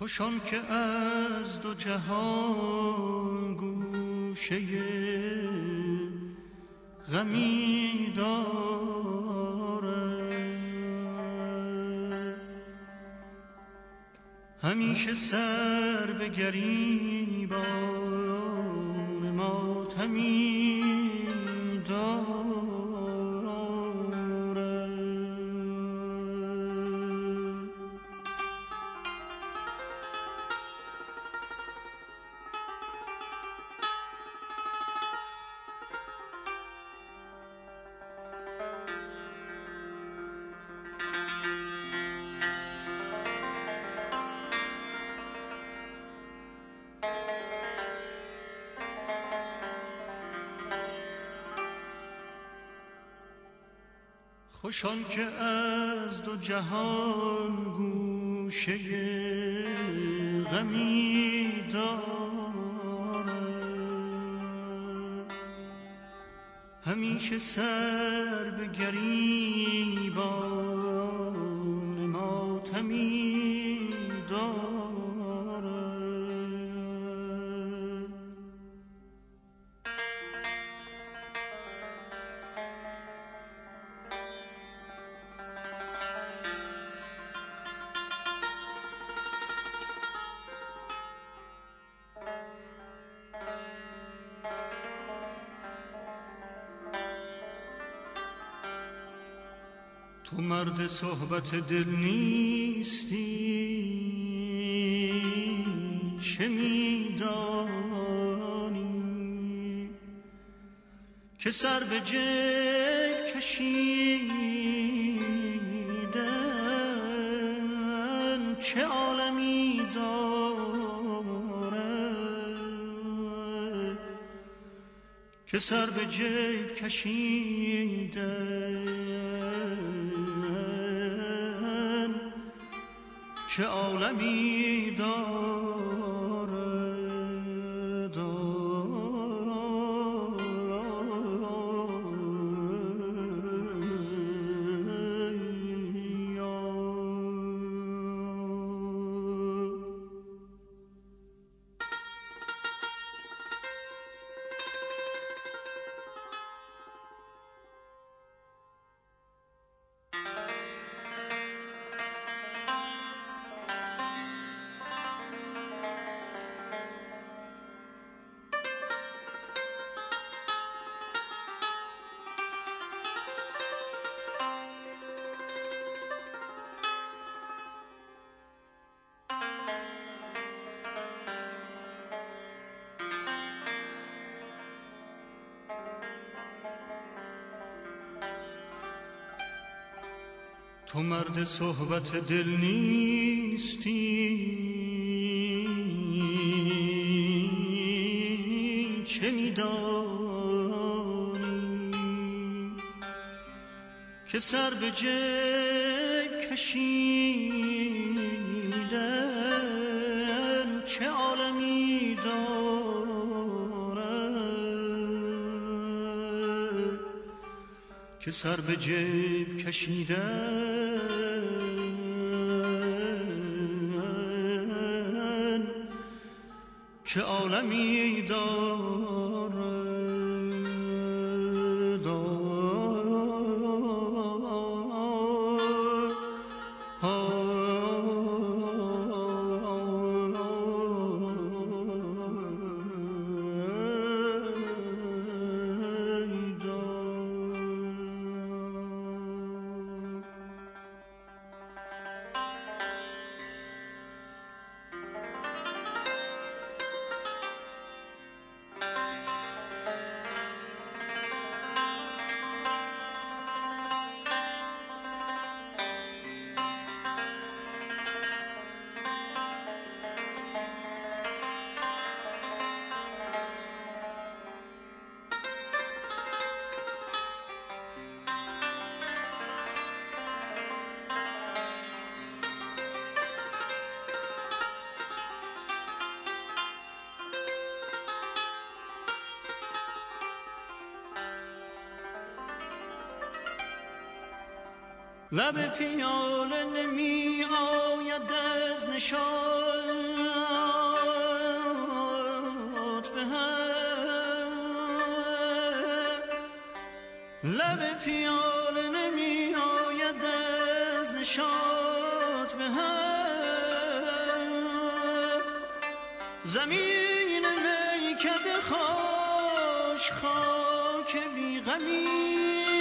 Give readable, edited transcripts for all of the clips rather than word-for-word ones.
خوشان که از دو جهان گوشه غمی دارد، همیشه سر به گریبان ماتمی دارد. خوشان که از دو جهان گوشه غمی دارد، همیشه سر به گریبان ماتمی دارد. تو مرد صحبت دل نیستی، چه میدانی که سر به جیب کشیدن چه عالمی دارد، که سر به جیب کشیدن چه عالمی دارد. تو مرد صحبت دل نیستی، چه میدانی که سر به جیب کشیدن چه عالمی دارد، که سر به جیب کشیدن چه عالمی دارد. لب پیاله نمی آید از نشاط به هم، لب پیاله نمی آید از نشاط به هم، زمین میکده خوش خاک بی غمی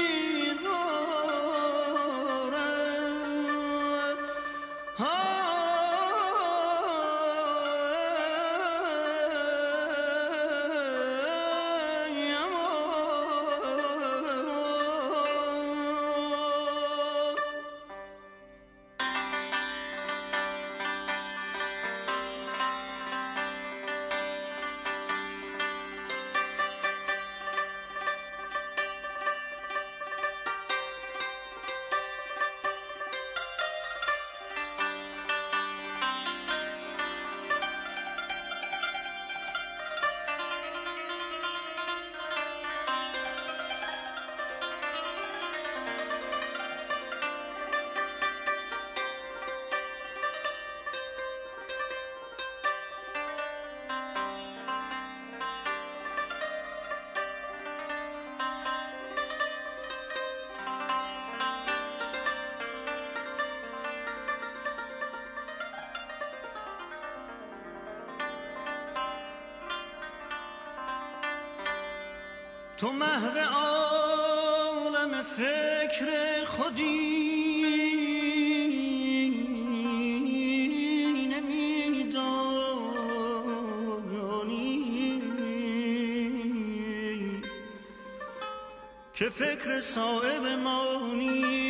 تو محو عالم فکر خودی نمیدانی که فکر صایب مانی